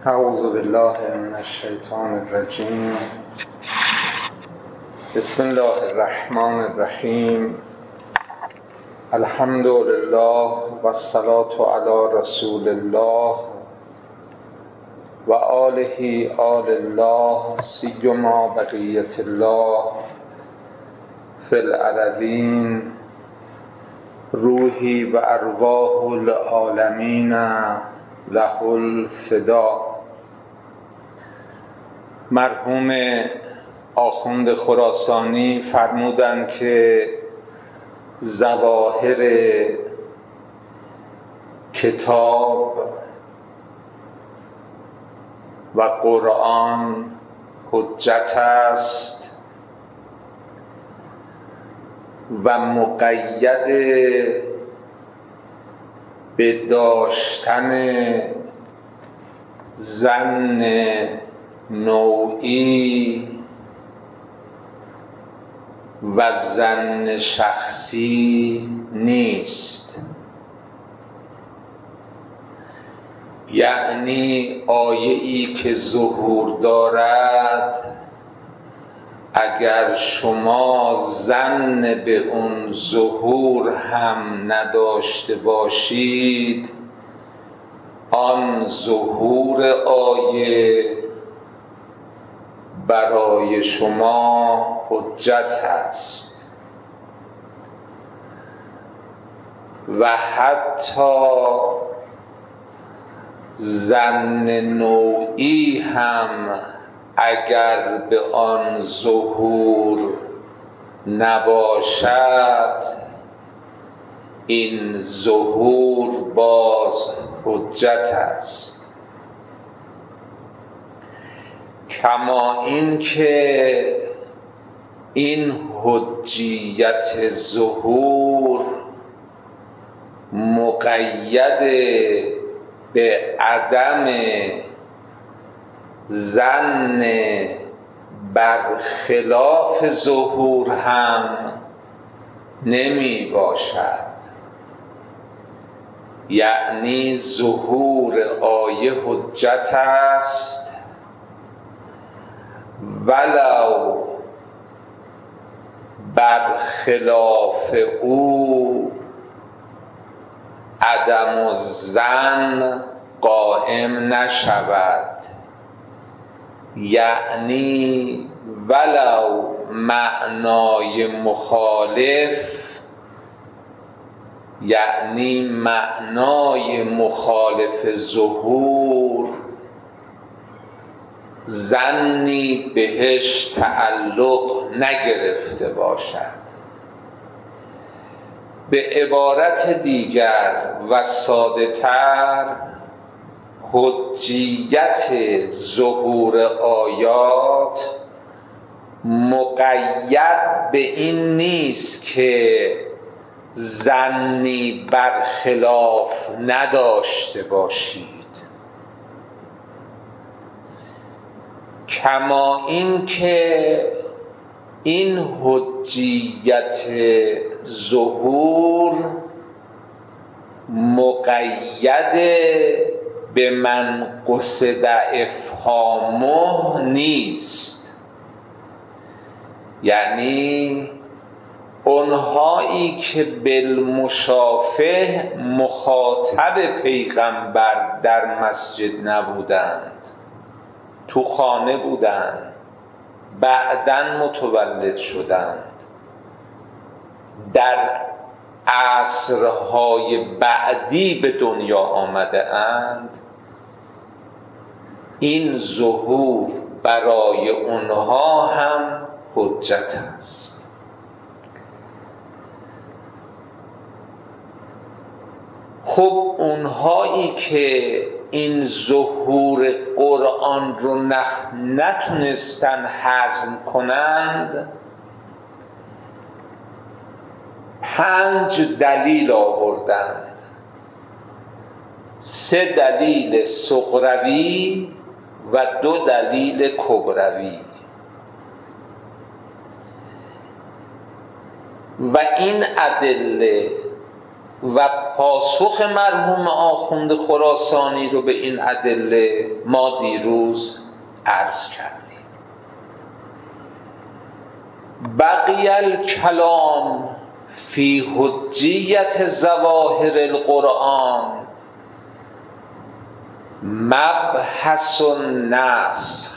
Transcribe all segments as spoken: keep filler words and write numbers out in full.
اعوذ بالله من الشیطان الرجیم. بسم الله الرحمن الرحیم. الحمد لله و الصلاة علی رسول الله و آله آل الله سیما بقیة الله فی الارضین. روحی و ارواح العالمین له الفدا. مرحوم آخوند خراسانی فرمودند که ظواهر کتاب و قرآن حجت است و مقید به داشتن ظن نوعی و ظن شخصی نیست. یعنی آیه‌ای که ظهور دارد اگر شما ظن به اون ظهور هم نداشته باشید، آن ظهور آیه برای شما حجت است و حتی ظن نوعی هم اگر به آن ظهور نباشد، این ظهور باز حجت است. کما این که این حجیت ظهور مقید به عدم ظن برخلاف ظهور هم نمی باشد. یعنی ظهور آیه حجت است ولو برخلاف او عدم الظن قائم نشود. یعنی ولو معنای مخالف، یعنی معنای مخالف ظهور ظنی بهش تعلق نگرفته باشد. به عبارت دیگر و ساده تر، حجیت ظهور آیات مقید به این نیست که ظنی برخلاف نداشته باشید، کما این که این حجیت ظهور مقید به من قصد افهامه نیست. یعنی اونهایی که بالمشافه مخاطب پیغمبر در مسجد نبودند، تو خانه بودند، بعداً متولد شدند، در عصرهای بعدی به دنیا آمده اند، این ظهور برای اونها هم حجت است. خب اونهایی که این ظهور قرآن رو نخ... نتونستن هضم کنند، پنج دلیل آوردند. سه دلیل صغروی و دو دلیل کبروی. و این ادله و پاسخ مرحوم آخوند خراسانی رو به این ادله ما دیروز عرض کردیم. بقی الکلام فی حجیت ظواهر القرآن مبحث النسخ.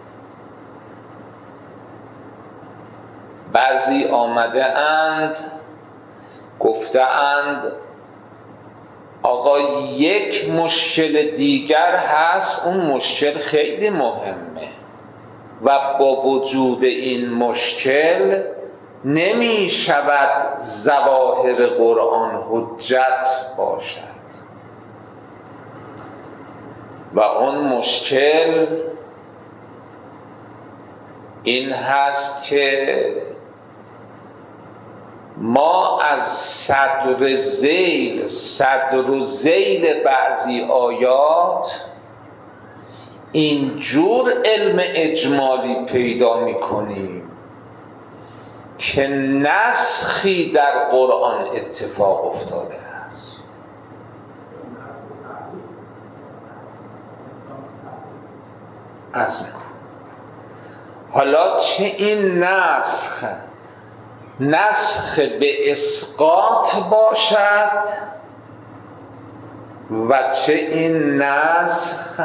بعضی آمده اند گفته اند آقا یک مشکل دیگر هست، اون مشکل خیلی مهمه و با وجود این مشکل نمی شود ظواهر قرآن حجت باشد و اون مشکل این هست که ما از صدر ذیل صدر و ذیل بعضی آیات اینجور علم اجمالی پیدا می‌کنیم که نسخی در قرآن اتفاق افتاده است. عرض می‌کنم حالا چه این نسخ نسخ به اسقاط باشد و چه این نسخ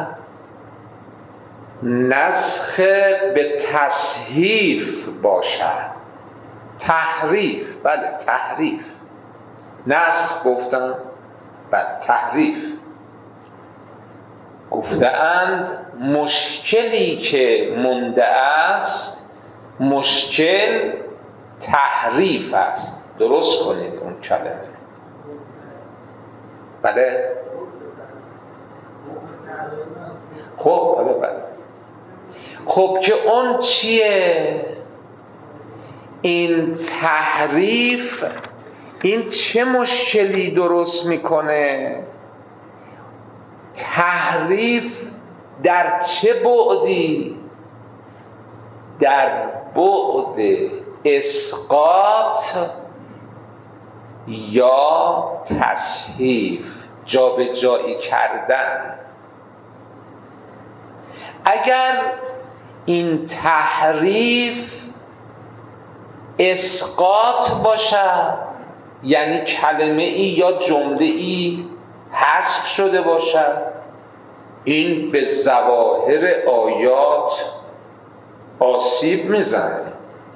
نسخ به تصحیف باشد. تحریف، بله تحریف. نسخ گفتم بعد تحریف گفتند. مشکلی که مونده است مشکل تحریف است. درست کنید اون کلمه. بله خب بله بله خب که اون چیه؟ این تحریف این چه مشکلی درست میکنه؟ تحریف در چه بعدی؟ در بعد اسقاط یا تصحیف، جابجایی کردن. اگر این تحریف اسقاط باشد، یعنی کلمه ای یا جمله ای حذف شده باشد، این به ظواهر آیات آسیب میزنه.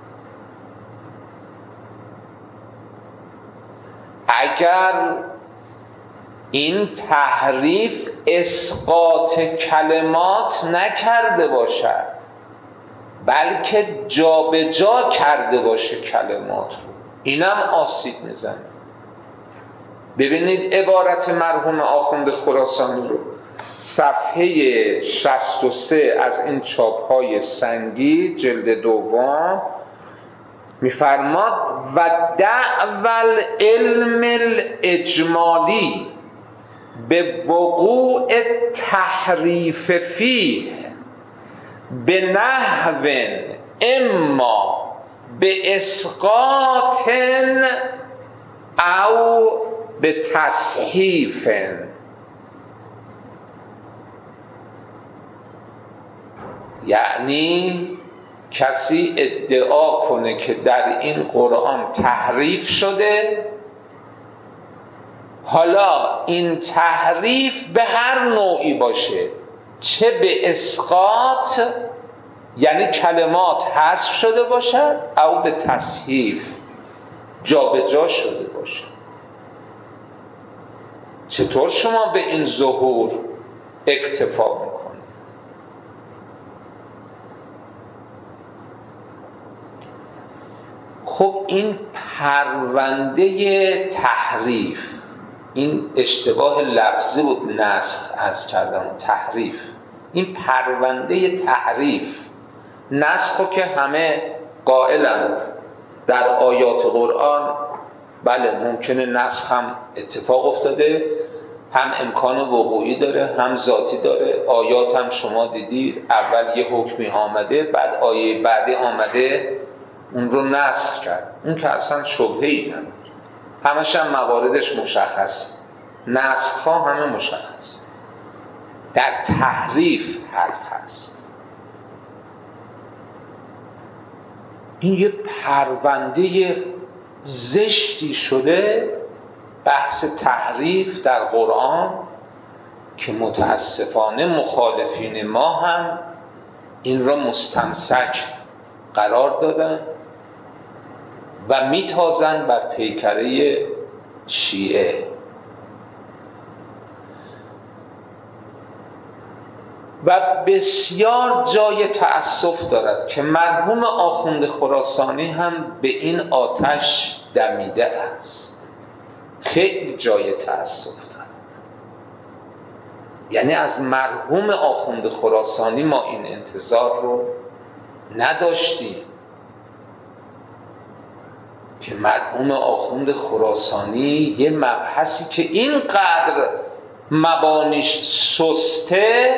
اگر این تحریف اسقاط کلمات نکرده باشد بلکه جابجا کرده باشه کلمات رو، اینم آسیب میزنه. ببینید عبارت مرحوم آخوند خراسانی رو، صفحه شصت و سه از این چاپ‌های سنگی جلد دوم می‌فرماد و دعوی العلم الاجمالی به وقوع تحریف فیه به نحو اما به اسقاط او به تصحیف. یعنی کسی ادعا کنه که در این قرآن تحریف شده، حالا این تحریف به هر نوعی باشه، چه به اسقاط یعنی کلمات حذف شده باشد او به تصحیف جابجا شده باشد. چطور شما به این ظهور اکتفا میکنید؟ خب این پرونده تحریف، این اشتباه لفظی بود، نسخ از کردم تحریف، این پرونده تحریف، نسخو که همه قائلن در آیات قرآن بله ممکنه نسخ هم اتفاق افتاده، هم امکان وقوعی داره هم ذاتی داره. آیات هم شما دیدید اول یه حکمی آمده بعد آیه بعدی آمده اون رو نسخ کرد، اون که اصلا شبهه‌ای نداره. همش هم مواردش مشخص، نسخ ها همه مشخص. در تحریف حرف هست. این یه پرونده زشتی شده بحث تحریف در قرآن که متاسفانه مخالفین ما هم این را مستمسک قرار دادن و میتازن بر پیکره شیعه. و بسیار جای تأسف دارد که مرحوم آخوند خراسانی هم به این آتش دمیده است. خیلی جای تأسف دارد. یعنی از مرحوم آخوند خراسانی ما این انتظار رو نداشتیم که مرحوم آخوند خراسانی یه مبحثی که اینقدر مبانیش سسته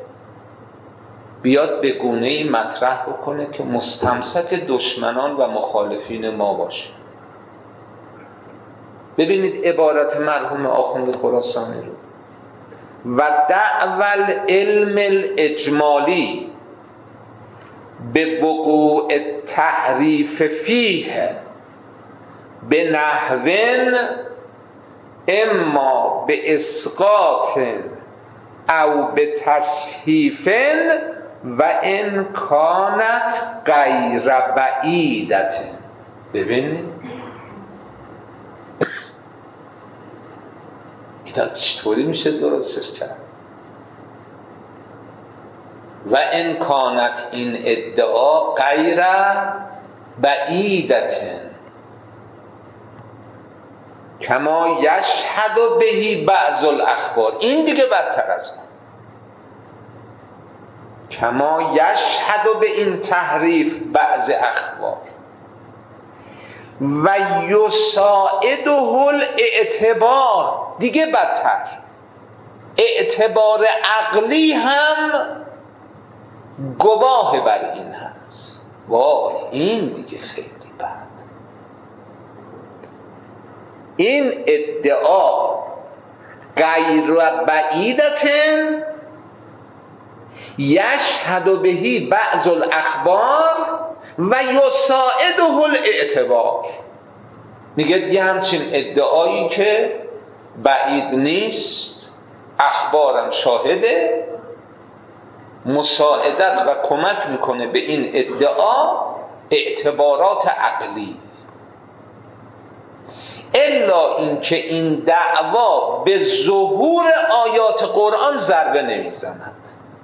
بیاد به گونه‌ای مطرح بکنه که مستمسک دشمنان و مخالفین ما باشه. ببینید عبارت مرحوم آخوند خراسانی رو: و دعوی العلم الاجمالی به وقوع تحریف فیه به نحو اما به اسقاط او به تصحیف و ان کانت غیر بعیدت. ببینید اینا چطوری میشه درستش کرد؟ و ان کانت، این ادعا غیر بعیدت کما یشهد بهی بعض الاخبار. این دیگه بدتر از اون. کما یشهد به این تحریف بعض اخبار و یساعده الاعتبار. دیگه بدتر، اعتبار عقلی هم گواه بر این هست. وای این دیگه خیلی بد. این ادعا غیر بعیدتن یشهد بهی بعض الاخبار و یساعده الاعتبار. میگه یه همچین ادعایی که بعید نیست، اخبارم شاهده، مساعدت و کمک میکنه به این ادعا اعتبارات عقلی. الا اینکه این دعوا به ظهور آیات قرآن ضربه نمیزند.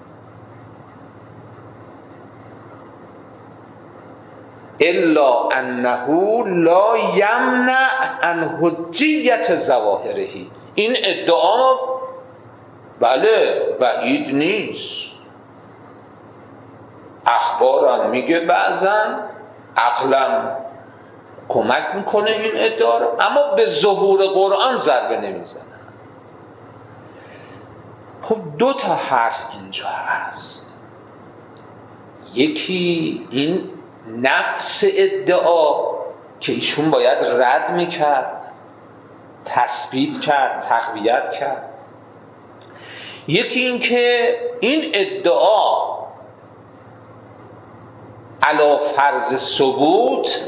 الا انه لا یمنع عن حجیت ظواهره. این ادعا بله بعید نیست، اخبارم میگه بعضا، عقلم کمک میکنه این ادعا رو، اما به ظهور قرآن ضربه نمیزنه. خب دو تا حرف اینجا هست. یکی این نفس ادعا که ایشون باید رد میکرد، تثبیت کرد، تقویت کرد. یکی این که این ادعا علی فرض ثبوت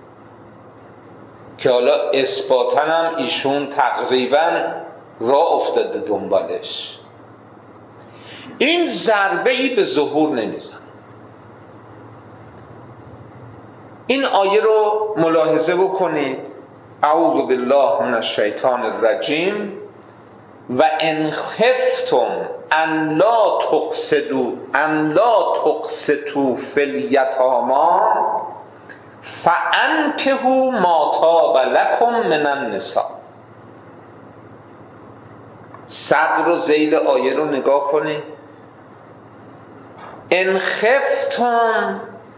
که حالا اثباتاً هم ایشون تقریباً راه افتاده دنبالش، این ضربه‌ای به ظهور نمیزنه. این آیه رو ملاحظه بکنید: اعوذ بالله من الشیطان الرجیم و ان خفتم ان لا تقسطوا ان لا تقسطوا فی الیتامی فانکحوا ما طاب لکم من النساء. صدر و ذیل آیه رو نگاه کنید: ان خفتم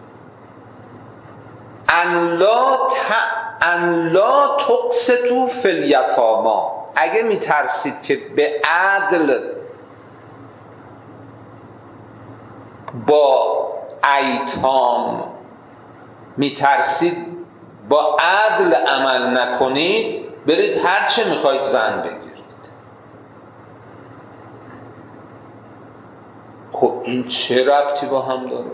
ان لا ت... ان لا تقسطوا فی الیتامی. اگه میترسید که به عدل با ایتام میترسید با عدل عمل نکنید، برید هر چه میخواید زن بگیرید. خب این چه ربطی با هم داره؟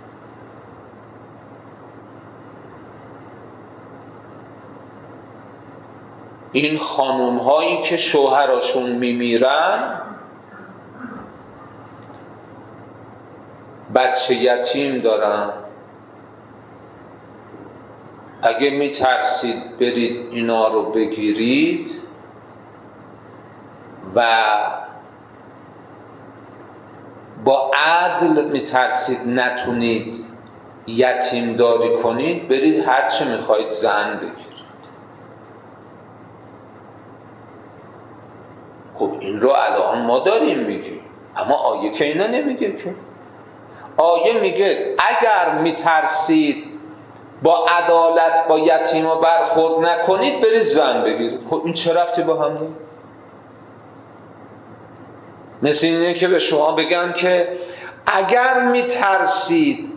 این خانوم هایی که شوهراشون میمیرن، بچه یتیم دارن، اگه میترسید برید اینا رو بگیرید و با عدل میترسید نتونید یتیم داری کنید، برید هرچه میخواید زن بگیرید. خب این رو الان ما داریم میگیم، اما آیه که اینا نمیگه که. آیه میگه اگر میترسید با عدالت با یتیما برخورد نکنید برید زن بگیرید. خب این چه ربطی با هم داره؟ مثل اینه که به شما بگم که اگر میترسید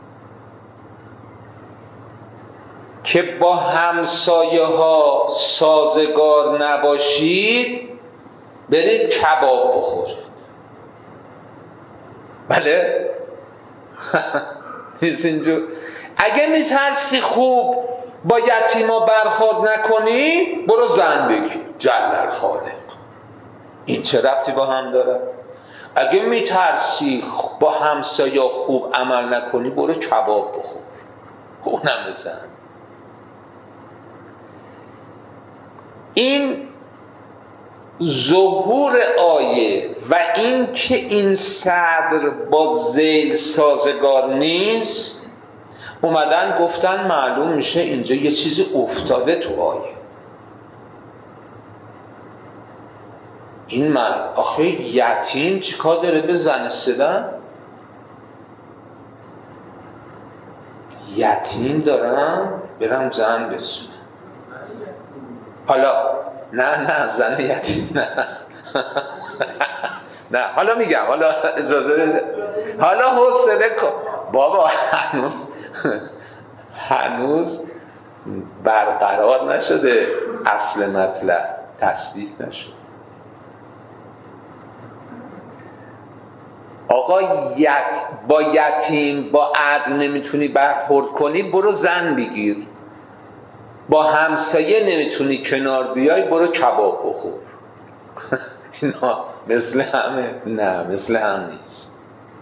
که با همسایه ها سازگار نباشید برید کباب بخورید. بله؟ اینجور اگه میترسی خوب با یتیما برخورد نکنی برو زن بگیر. جلل خالق، این چه ربطی با هم داره؟ اگه میترسی با همسایه خوب عمل نکنی برو کباب بخور، اونم بزن. این ظهور آیه و این که این صدر با ذیل سازگار نیست، اومدن گفتن معلوم میشه اینجا یه چیزی افتاده تو آیه. این من آخه یتیم چیکار داره به زن استدن؟ یتیم دارم برم زن بسونم. حالا نه نه زن یتیم نه نه حالا میگم، حالا اجازه بده، حالا حوصله کن بابا، هنوز هنوز برقرار نشده اصل مطلب، تصریح نشده. آقا یت با یتیم با عدل نمیتونی برخورد کنی برو زن بگیر، با همسایه نمیتونی کنار بیای برو کباب بخور. اینا مثل همه؟ نه مثل هم نیست.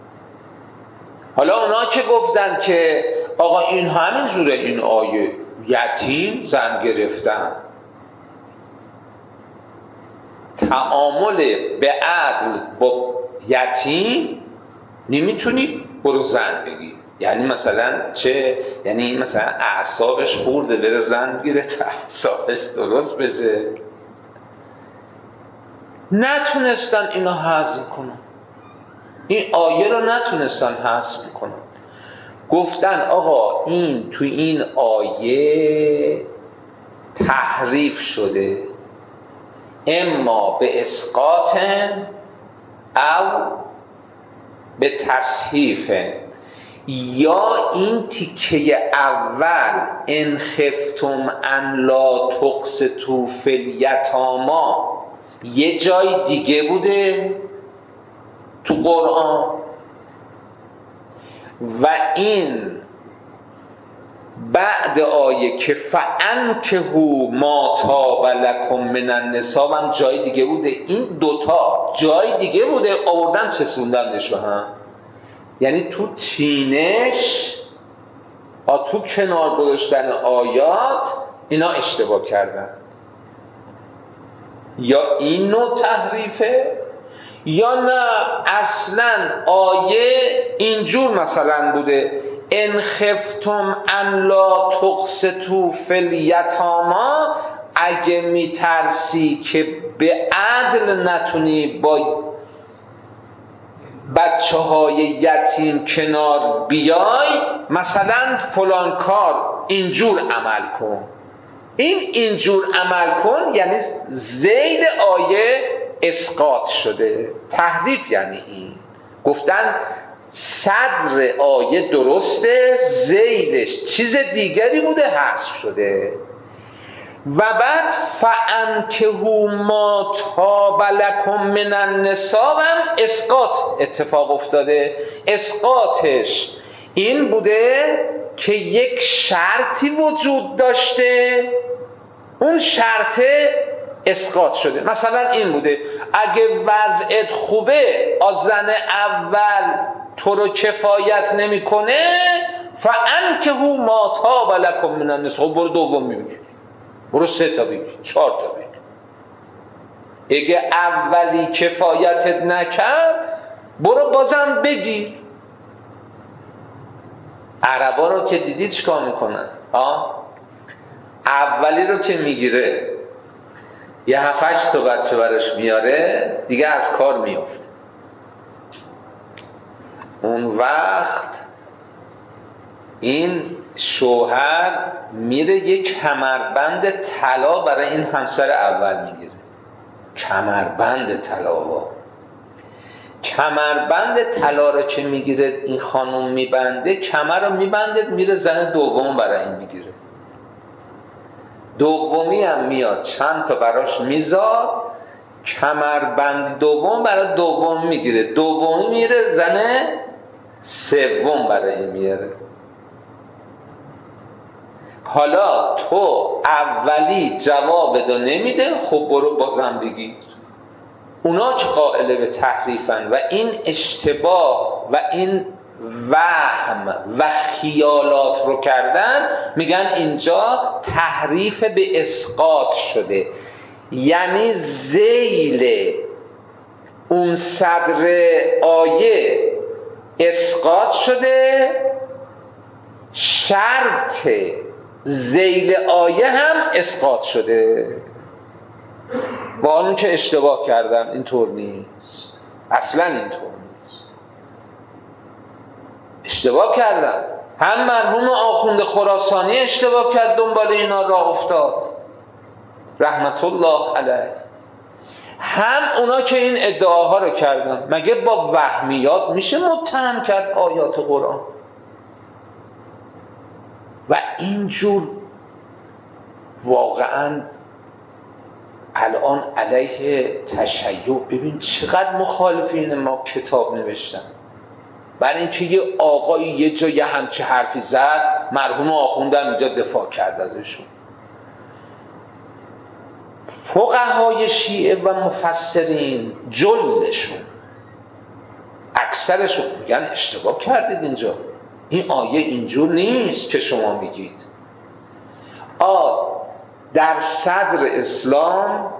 حالا اونا که گفتن که آقا این همین جوره، این آیه یتیم زن گرفتن، تعامل به عدل با یتیم نمیتونی برو زن بگی. یعنی مثلا چه؟ یعنی این مثلا اعصابش خورده بره زن گیره تا اعصابش درست بشه. نتونستن اینا حذف کنن، این آیه رو نتونستن حذف کنن. گفتن آقا این تو این آیه تحریف شده، اما به اسقاط او به تصحیف، یا این تیکه اول ان خفتم ان لا تقسطوا فی الیتامی یه جای دیگه بوده تو قرآن و این بعد آیه که فانکحوا ما طاب لکم من النساء هم جای دیگه بوده. این دوتا جای دیگه بوده آوردن چسوندنش رو هم. یعنی تو تینش تو کنار گذاشتن آیات اینا اشتباه کردن. یا این نوع تحریفه یا نه اصلا آیه اینجور مثلا بوده ان خفتم ان لا تقسطوا فی الیتامی، اگه میترسی که به عدل نتونی با بچه های یتیم کنار بیای، مثلا فلان کار اینجور عمل کن. این اینجور عمل کن یعنی ذیل آیه اسقاط شده. تحریف یعنی این گفتن صدر آیه درسته، ذیلش چیز دیگری بوده حذف شده. و بعد فانکحوا ما طاب لکم من النساء هم اسقاط اتفاق افتاده. اسقاطش این بوده که یک شرطی وجود داشته، اون شرط اسقاط شده. مثلا این بوده اگه وضعت خوبه از زن اول تو رو کفایت نمیکنه فانکحوا ما طاب لکم من النساء، برو دوم بگیر، برو سه تا بگیر، چهار تا بگیر. اگه اولی کفایتت نکرد برو بازم بگیر. عربا رو که دیدی چیکار میکنن؟ آه؟ اولی رو که میگیره یه هفت هشت تا بچه براش میاره دیگه از کار میفته. اون وقت این شوهر میره یک کمربند طلا برای این همسر اول میگیره. کمربند طلا با کمربند طلا رو که میگیره این خانم میبنده، کمر رو میبنده میره زن دوم برای این میگیره. دومی هم میاد چند تا براش میذار، کمربند دوم برای دوم میگیره، دومی میره زن سوم برای این میاره. حالا تو اولی جواب دو نمیده، خب برو بازم بگیر. اونا که قائل به تحریفن و این اشتباه و این وهم و خیالات رو کردن، میگن اینجا تحریف به اسقاط شده، یعنی ذیل اون صدر آیه اسقاط شده، شرط ذیل آیه هم اسقاط شده. با اون که اشتباه کردن اینطور نیست، اصلا اینطور نیست، اشتباه کردن. هم مرحوم آخوند خراسانی اشتباه کرد، دنبال اینا راه افتاد رحمت الله علیه، هم اونا که این ادعاها رو کردن. مگه با وهمیات میشه متهم کرد آیات قرآن؟ و اینجور واقعا الان علیه تشیع ببین چقدر مخالفین ما کتاب نوشتن، برای اینکه یه آقایی یه جا یه همچه حرفی زد، مرحوم آخوندم اینجا دفاع کرد ازشون. فقهای شیعه و مفسرین جلشون اکثرشون میگن اشتباه کردید، اینجا این آیه اینجور نیست که شما میگید. آ در صدر اسلام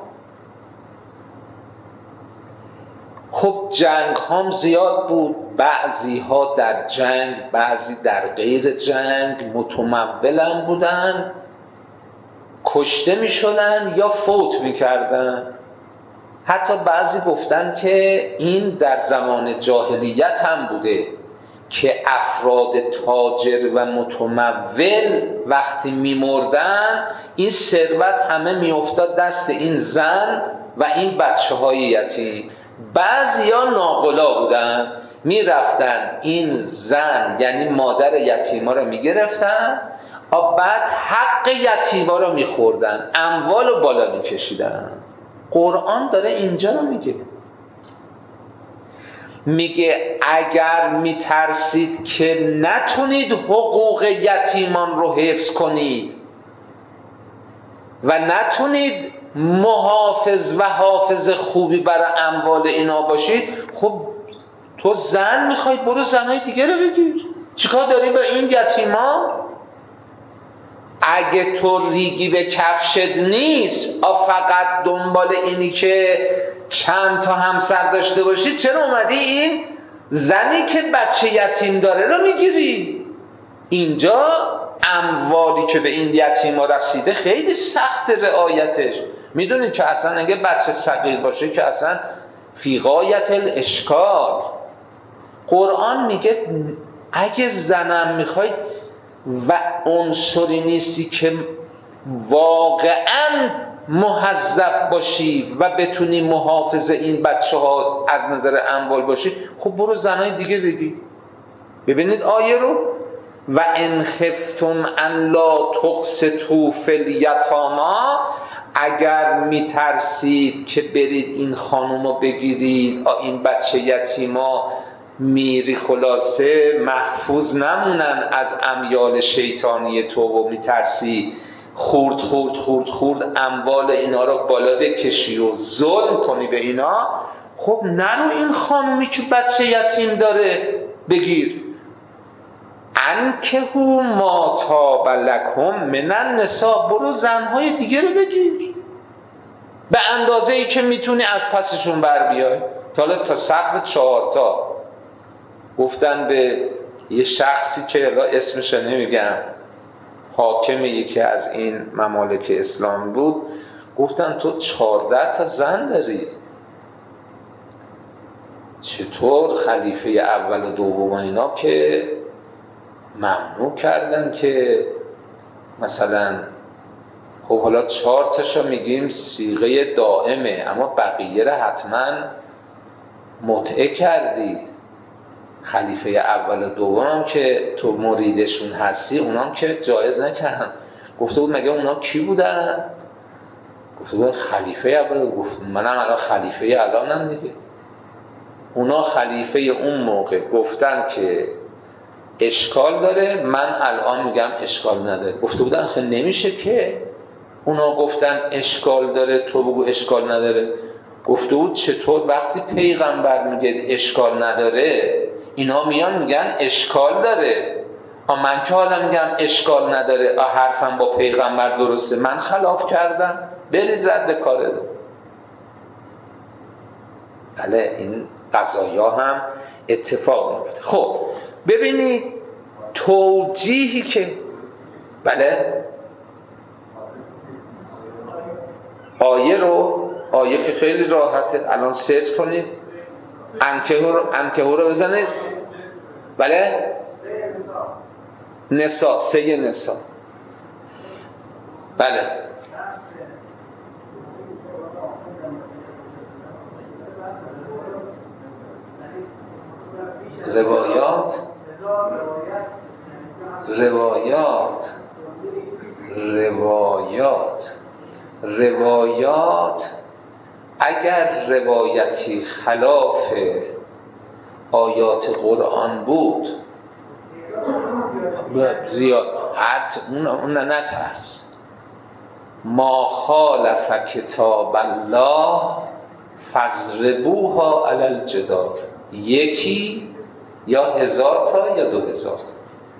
خب جنگ هم زیاد بود، بعضی ها در جنگ بعضی در غیر جنگ متمولن بودن، کشته می شدن یا فوت می کردن. حتی بعضی گفتن که این در زمان جاهلیت هم بوده که افراد تاجر و متمول وقتی می مردن این ثروت همه می افتاد دست این زن و این بچه های یتیم. بعضی ها ناقلا بودن، می رفتن این زن یعنی مادر یتیما رو می گرفتن و بعد حق یتیما رو می خوردن، اموال رو بالا می کشیدن. قرآن داره اینجا رو میگه، میگه اگر میترسید که نتونید حقوق یتیمان رو حفظ کنید و نتونید محافظ و حافظ خوبی برای اموال اینا باشید، خب تو زن میخوای برو زنهای دیگه رو بگیر، چیکار داری با این یتیما؟ اگه تو ریگی به کفشت نیست آ فقط دنبال اینی که چند تا همسر داشته باشی، چرا اومدی این زنی که بچه یتیم داره رو میگیری؟ اینجا اموالی که به این یتیما رسیده خیلی سخت رعایتش. میدونید که اصلا اگه بچه صغیر باشه که اصلا فی غایت الاشکال. قرآن میگه اگه زنم میخواید و عنصری نیستی که واقعا مهذب باشی و بتونی محافظ این بچه ها از نظر اموال باشی، خب برو زنای دیگه بگی. ببینید آیه رو و ان خفتم ان لا تقسطوا فی الیتامی، اگر میترسید که برید این خانومو بگیرید، این بچه یتیما میری خلاصه محفوظ نمونن از امیال شیطانی تو و میترسی خورد خورد خورد خورد اموال اینا رو بالا بکشی و ظلم کنی به اینا، خب نرو این خانومی که بچه یتیم داره بگیر. انکحوا ما طاب لکم من النساء، برو زنهای دیگه رو بگیر به اندازه ای که میتونی از پسشون بر بیای. حالا تا سقف چهارتا گفتن به یه شخصی که اسمش رو نمیگم، حاکم یکی از این ممالک اسلام بود، گفتن تو چهارده تا زن داری، چطور؟ خلیفه اول و دوم اینا که ممنوع کردن که مثلا خب حالا چهار تاشو میگیم صیغه دائمه، اما بقیه رو حتما متعه کردی. خلیفه اول و دوم که تو مریدشون هستی اونام که جایز نکردن. گفته بود مگه اونا کی بودن؟ گفته بود خلیفه اول. گفت منم الان خلیفه الانم دیگه. اونا خلیفه اون موقع گفتن که اشکال داره، من الان میگم اشکال نداره. گفته بودن خیلی نمیشه که اونا گفتن اشکال داره تو بگو اشکال نداره. گفته بود چطور وقتی پیغمبر میگه اشکال نداره اینا میان میگن اشکال داره، اما من که حالا میگم اشکال نداره، حرفم با پیغمبر درسته، من خلاف کردم، برید رد کاره. بله این قضایا هم اتفاق میفته. خب ببینید توجیهی که بله آیه رو آیه که خیلی راحته، الان سرچ کنید انکحوا رو انکحوا رو بزنید. بله نساء، سه نساء. بله روایات روایات روایات روایات اگر روایتی خلاف آیات قرآن بود زیاد عرض اون اون نترس. ما خالف کتاب الله فضربوها علی الجدار، یکی یا هزار تا یا دو هزار تا.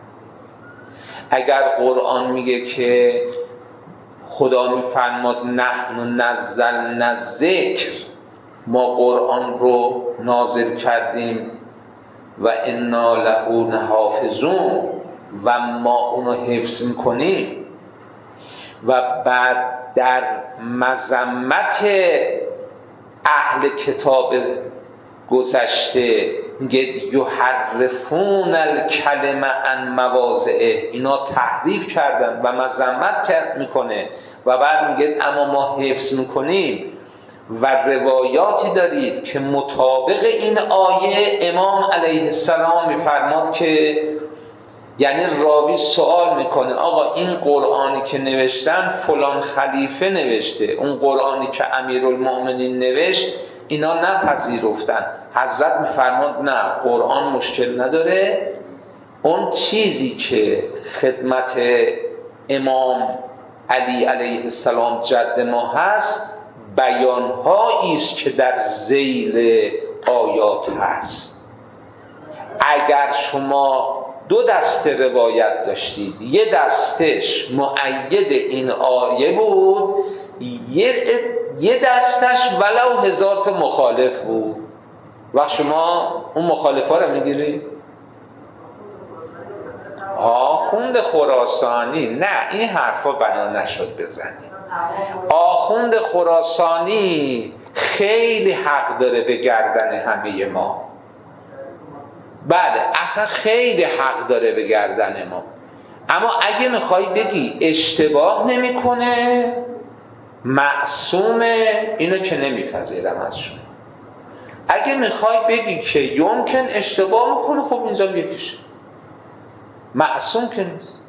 اگر قرآن میگه که خدا میفرماد نحن نزلنا الذکر، ما قرآن رو نازل کردیم و انا له لحافظون و ما اونو حفظ میکنیم، و بعد در مذمت اهل کتاب گذشته میگه یحرفون الکلمه عن مواضعه، اینا تحریف کردن و مذمت کرد میکنه، و بعد میگه اما ما حفظ میکنیم. و روایاتی دارید که مطابق این آیه امام علیه السلام میفرماد که یعنی راوی سوال میکنه آقا این قرآنی که نوشتن فلان خلیفه نوشته، اون قرآنی که امیرالمؤمنین نوشت اینا نپذیرفتن. حضرت میفرماد نه، قرآن مشکل نداره، اون چیزی که خدمت امام علی علیه السلام جد ما هست بیانهایی است که در ذیل آیات هست. اگر شما دو دسته روایت داشتید، یه دستش مؤید این آیه بود، یه یه دستش ولو هزار تا مخالف بود، و شما اون مخالفا رو میگیرید. آخوند خراسانی نه، این حرفا بنا نشد بزنید. آخوند خراسانی خیلی حق داره به گردن همه ما. بله اصلا خیلی حق داره به گردن ما، اما اگه میخوای بگی اشتباه نمیکنه معصومه، اینو که نمیپذیرم از شما. اگه میخوای بگی که یمکن اشتباه میکنه، خب اینجا یکیشه. معصوم که نیست.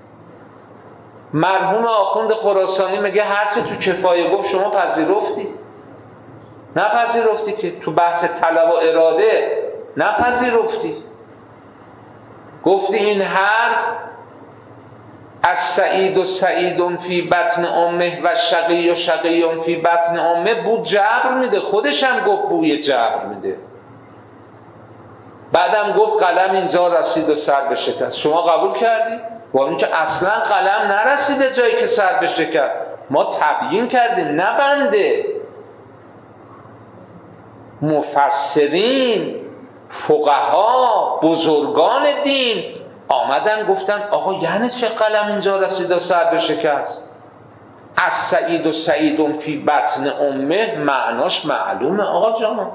مرحوم آخوند خراسانی میگه هر چه تو کفایه گفت شما پذیرفتی؟ نپذیرفتی که. تو بحث طلب و اراده نپذیرفتی. گفتی این حرف از سعید و سعید فی بطن امه و شقی و شقی فی بطن امه بو جبر میده. خودش هم گفت بوی جبر میده. بعدم گفت قلم اینجا رسید و سر بشکست. شما قبول کردی؟ با اینکه اصلا قلم نرسیده جایی که سر بشکست. ما تبیین کردیم نه بنده. مفسرین، فقها، بزرگان دین آمدن گفتن آقا یعنی چه قلم اینجا رسید و سر بشکست؟ از سعید و سعید فی بطن امه معناش معلومه آقا جان.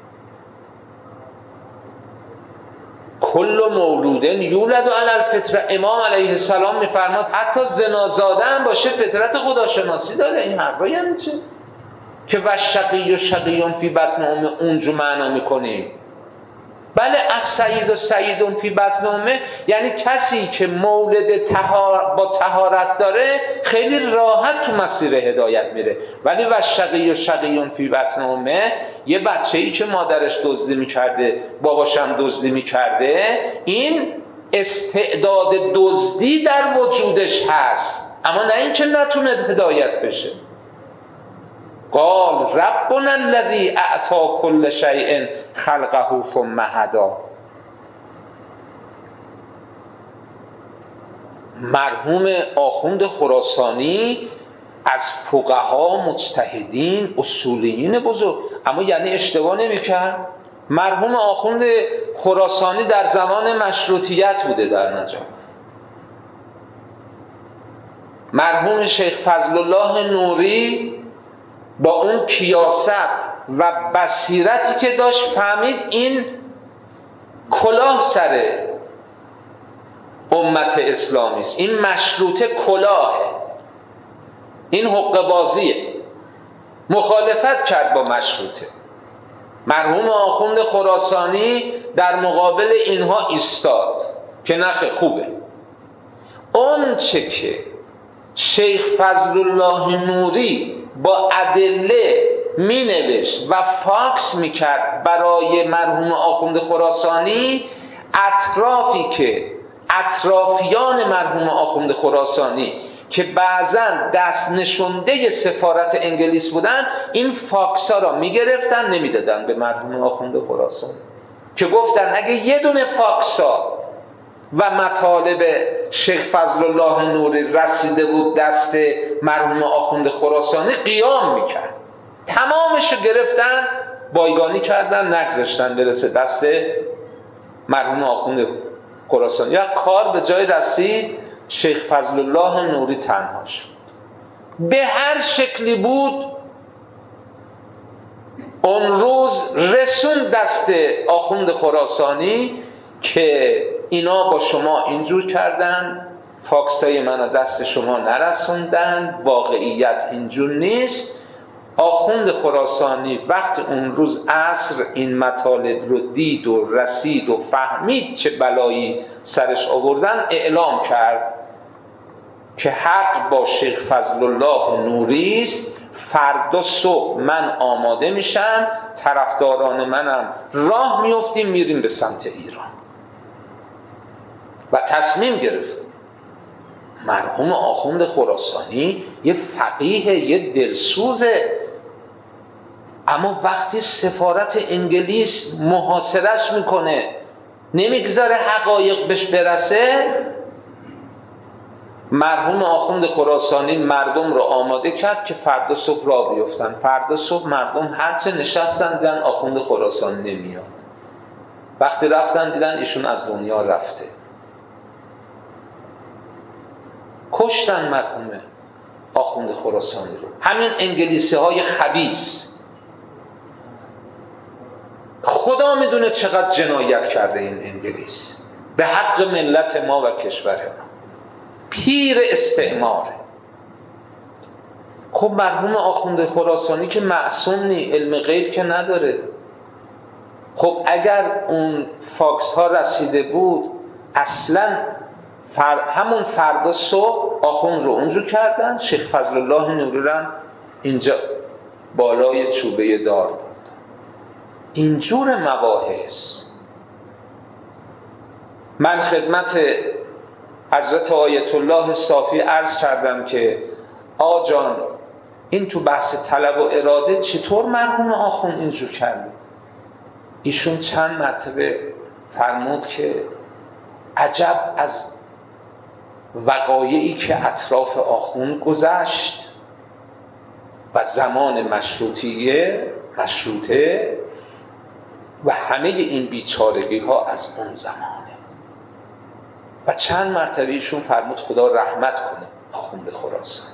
کل مولودن یولد علی الفطره. امام علیه السلام میفرماد حتی زنازاده هم باشه فطرت خداشناسی داره. این حرفا یعنی چه؟ که و شقی و شقیون فی بطن امه اونجا معنا میکنیم. بله از سعید و سعیدون فی بطن امه یعنی کسی که مولد تهار با طهارت داره خیلی راحت تو مسیر هدایت میره. ولی و شقی و شقیون فی بطن امه یه بچه‌ای که مادرش دزدی میکرده باباش هم دزدی میکرده، این استعداد دزدی در وجودش هست اما نه اینکه نتونه هدایت بشه. قال ربنا الذی اعطی کل شیء خلقه ثم هدی. مرحوم آخوند خراسانی از فقها، مجتهدین، اصولیین بزرگ، اما یعنی اشتباه نمی‌کرد. مرحوم آخوند خراسانی در زمان مشروطیت بوده در نجف. مرحوم شیخ فضل الله نوری با اون کیاست و بصیرتی که داشت فهمید این کلاه سر امت اسلامی است. این مشروطه کلاه، این حقه بازیه. مخالفت کرد با مشروطه. مرحوم آخوند خراسانی در مقابل اینها ایستاد که نخه خوبه. اون چه که شیخ فضل الله نوری با ادله می نوشت و فاکس می کرد برای مرحوم آخوند خراسانی، اطرافی که اطرافیان مرحوم آخوند خراسانی که بعضا دست نشونده سفارت انگلیس بودن، این فاکس ها را می گرفتن نمی دادن به مرحوم آخوند خراسانی، که گفتن اگه یه دونه فاکس ها و مطالب شیخ فضل الله نوری رسیده بود دست مرحوم آخوند خراسانی قیام میکرد. تمامشو گرفتن بایگانی کردن نگذاشتن برسه دست مرحوم آخوند خراسانی. یا کار به جای رسید شیخ فضل الله نوری تنها شد. به هر شکلی بود اون روز رسون دست آخوند خراسانی که اینا با شما اینجور کردن، فاکسای من دست شما نرسوندن، واقعیت اینجور نیست. آخوند خراسانی وقت اون روز عصر این مطالب رو دید و رسید و فهمید چه بلایی سرش آوردن، اعلام کرد که حق با شیخ فضل الله نوری است. فردا صبح من آماده میشم، طرفداران منم راه میفتیم میریم به سمت ایران. و تصمیم گرفت. مرحوم آخوند خراسانی یه فقیه، یه دلسوزه، اما وقتی سفارت انگلیس محاصرش میکنه نمیگذاره حقایق بهش برسه، مرحوم آخوند خراسانی مردم رو آماده کرد که فردا صبح راه بیفتن. فردا صبح مردم هرچه نشستن دیدن آخوند خراسانی نمیاد. وقتی رفتن دیدن ایشون از دنیا رفته. کشتن مرحوم آخوند خراسانی رو. همین انگلیسی های خبیث. خدا میدونه چقدر جنایت کرده این انگلیس به حق ملت ما و کشور ما. پیر استعماره. خب مرحوم آخوند خراسانی که معصوم نی، علم غیب که نداره. خب اگر اون فاکس ها رسیده بود اصلا فر... همون فردا صبح آخوند رو اونجور کردن، شیخ فضل الله نوری‌رم اینجا بالای چوبه دار بود. اینجور مباحث من خدمت حضرت آیت الله صافی عرض کردم که آقا جان این تو بحث طلب و اراده چطور مرحوم آخوند اینجور کرده؟ ایشون چند مرتبه فرمود که عجب از وقایعی که اطراف آخوند گذشت و زمان مشروطیه مشروطه و همه این بیچارگی ها از اون زمانه. و چند مرتبه ایشون فرمود خدا رحمت کنه آخوند خراسانی.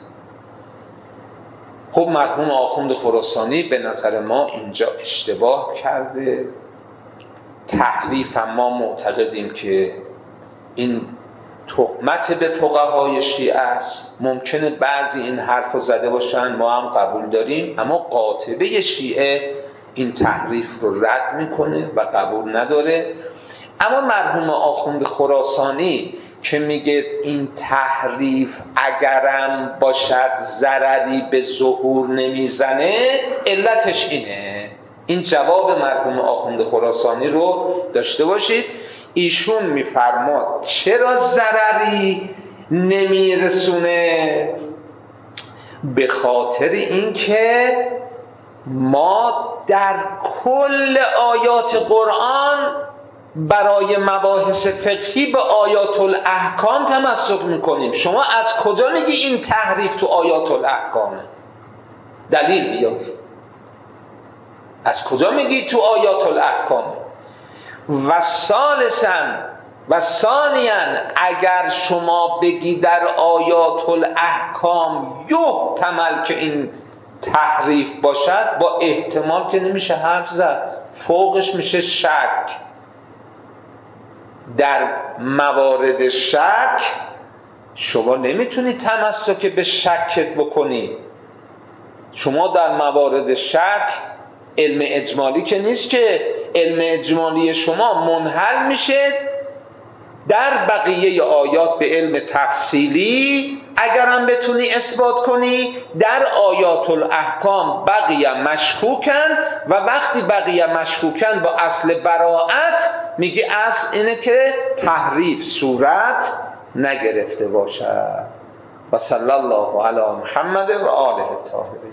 خب مرحوم آخوند خراسانی به نظر ما اینجا اشتباه کرده. تحریف ما معتقدیم که این تهمت به فقهای شیعه است. ممکنه بعضی این حرف رو زده باشن، ما هم قبول داریم، اما قاطبه شیعه این تحریف رو رد میکنه و قبول نداره. اما مرحوم آخوند خراسانی که میگه این تحریف اگرم باشد ضرری به ظهور نمیزنه، علتش اینه. این جواب مرحوم آخوند خراسانی رو داشته باشید. ایشون میفرماد چرا ضرری نمیرسونه؟ به خاطر اینکه ما در کل آیات قرآن برای مباحث فقهی به آیات الاحکام تمسک میکنیم. شما از کجا میگی این تحریف تو آیات الاحکامه؟ دلیل بیار. از کجا میگی تو آیات الاحکامه؟ و ثالثاً و ثانیاً اگر شما بگی در آیات الاحکام یحتمل که این تحریف باشد، با احتمال که نمیشه حرف زد، فوقش میشه شک. در موارد شک شما نمیتونی تمسک به شکت بکنی. شما در موارد شک علم اجمالی که نیست که علم اجمالی شما منحل میشه در بقیه آیات به علم تفصیلی. اگرم بتونی اثبات کنی در آیات الاحکام بقیه مشکوکن و وقتی بقیه مشکوکن با اصل براءت میگه اصل اینه که تحریف صورت نگرفته باشد. و صلی الله علی محمد و آله الطاهرین.